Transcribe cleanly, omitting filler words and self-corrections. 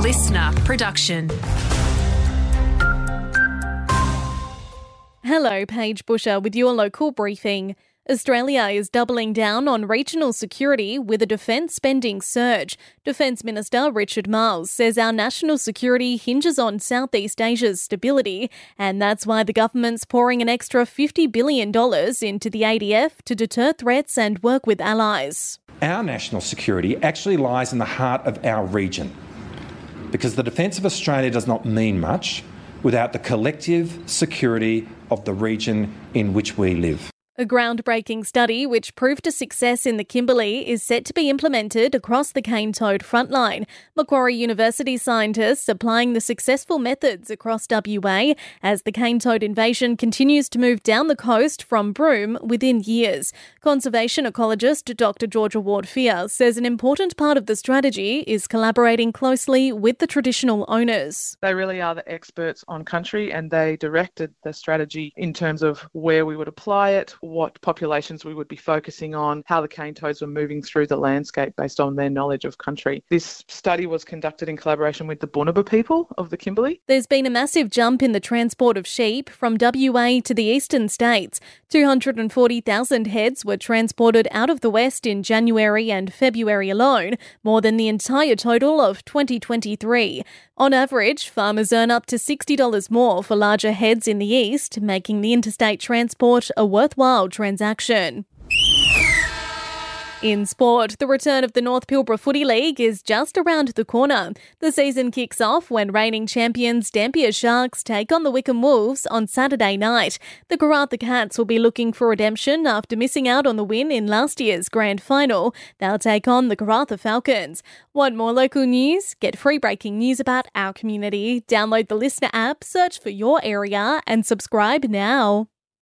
listener production. Hello, Paige Busher with your local briefing. Australia is doubling down on regional security with a defence spending surge. Defence Minister Richard Marles says our national security hinges on Southeast Asia's stability, and that's why the government's pouring an extra $50 billion into the ADF to deter threats and work with allies. Our national security actually lies in the heart of our region, because the defence of Australia does not mean much without the collective security of the region in which we live. A groundbreaking study which proved a success in the Kimberley is set to be implemented across the cane toad frontline. Macquarie University scientists applying the successful methods across WA as the cane toad invasion continues to move down the coast from Broome within years. Conservation ecologist Dr. Georgia Ward-Fear says an important part of the strategy is collaborating closely with the traditional owners. They really are the experts on country, and they directed the strategy in terms of where we would apply it, what populations we would be focusing on, how the cane toads were moving through the landscape based on their knowledge of country. This study was conducted in collaboration with the Bunuba people of the Kimberley. There's been a massive jump in the transport of sheep from WA to the eastern states. 240,000 heads were transported out of the west in January and February alone, more than the entire total of 2023. On average, farmers earn up to $60 more for larger heads in the east, making the interstate transport a worthwhile transaction. In sport, the return of the North Pilbara Footy League is just around the corner. The season kicks off when reigning champions Dampier Sharks take on the Wickham Wolves on Saturday night. The Karratha Cats will be looking for redemption after missing out on the win in last year's grand final. They'll take on the Karratha Falcons. Want more local news? Get free breaking news about our community. Download the Listener app, search for your area and subscribe now.